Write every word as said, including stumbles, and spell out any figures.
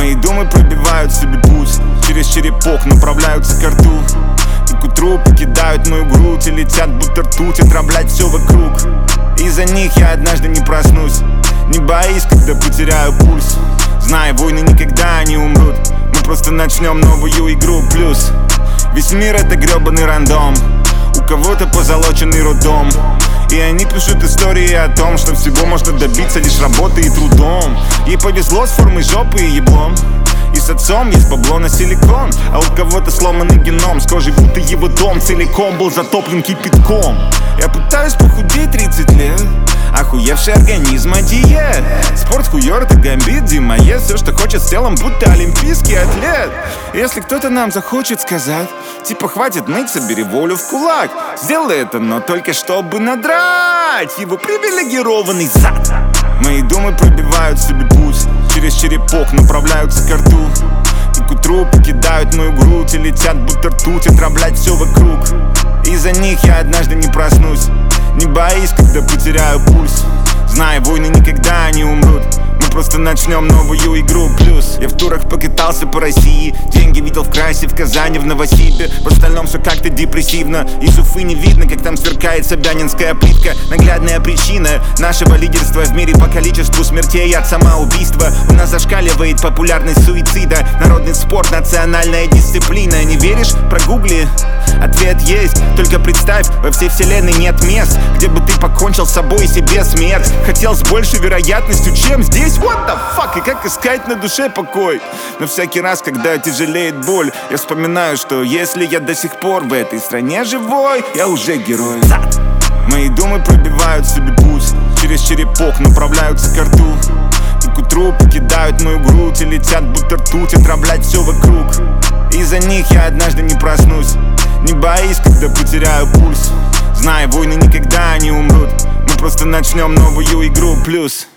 Мои думы пробивают себе путь, через черепок направляются ко рту, и к утру покидают мою грудь и летят будто ртуть отравлять все вокруг. Из-за них я однажды не проснусь, не боись, когда потеряю пульс. Знай, войны никогда не умрут, мы просто начнем новую игру. Плюс весь мир это гребаный рандом, у кого-то позолоченный роддом, и они пишут истории о том, что всего можно добиться лишь работой и трудом. Ей повезло с формой жопы и еблом, и с отцом есть бабло на силикон. А у кого-то сломанный геном, с кожей будто его дом целиком был затоплен кипятком. Я пытаюсь похудеть тридцать лет, охуевший организм, а диет. Спорт хуёр, это гамбит, Дима ест все, что хочет, с телом будто олимпийский атлет. Если кто-то нам захочет сказать, типа хватит ныть, собери волю в кулак, сделай это, но только чтобы надрать его привилегированный зад. Мои думы пробивают себе путь, через черепок направляются ко рту, и к утру покидают мою грудь и летят будто ртуть отравлять все вокруг. Из-за них я однажды не проснусь, не боись, когда потеряю пульс. Знай, войны никогда не умрут, мы просто начнем новую игру. Плюс я в турах покатался по России, деньги видел в Красе, в Казани, в Новосибе. В остальном все как-то депрессивно, из Уфы не видно, как там сверкает собянинская плитка. Наглядная причина нашего лидерства в мире по количеству смертей от самоубийства. У нас зашкаливает популярность суицида, народный спорт, национальная дисциплина. Не веришь? Прогугли, ответ есть. Только представь, во всей вселенной нет мест, где бы ты покончил с собой и себе смерть хотел с большей вероятностью, чем здесь. What the fuck? И как искать на душе покой? Но всякий раз, когда тяжелеет боль, я вспоминаю, что если я до сих пор в этой стране живой, я уже герой. Мои думы пробивают себе путь, через черепок направляются ко рту, и к утру покидают мою грудь и летят будто ртуть отравлять все вокруг. Из-за них я однажды не проснусь, не боись, когда потеряю пульс. Знай, войны никогда не умрут, мы просто начнем новую игру. Плюс